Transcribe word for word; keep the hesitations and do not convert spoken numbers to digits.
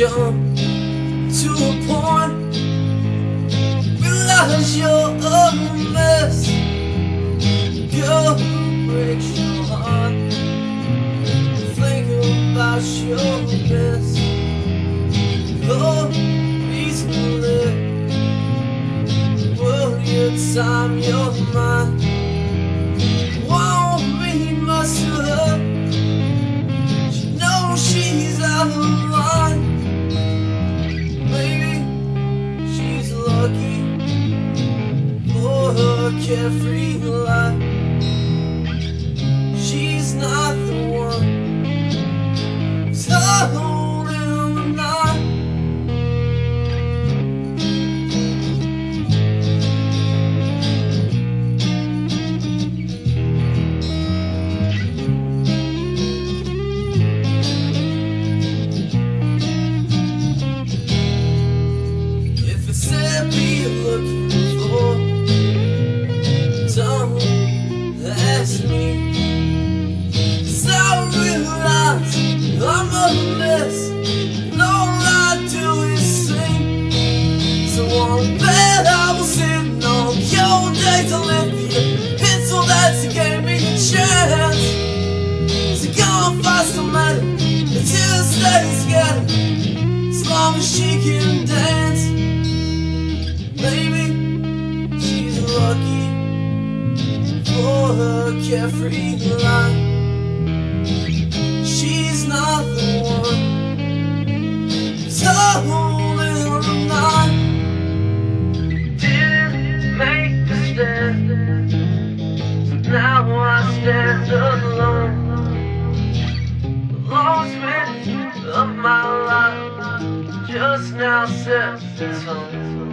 jump to a point, realize you're a mess. Girl who breaks your heart, think about your mess. Oh, peacefully, will you time your mind? Won't be much to her, she knows she's out of line. Maybe she's lucky for her carefree life. She's not the one who's holding the knife. If it's said be looking for, don't ask me. I'm a mess, and all I do is sing. So on bed I was sitting on your day to lift the pencil that you gave me the chance. So go and find somebody that just stays together, as long as she can dance. Maybe she's lucky for her carefree life. She's not the one who's holding the knife. Didn't make a stand, so now I stand alone. The longest minute of my life just now sets the tone.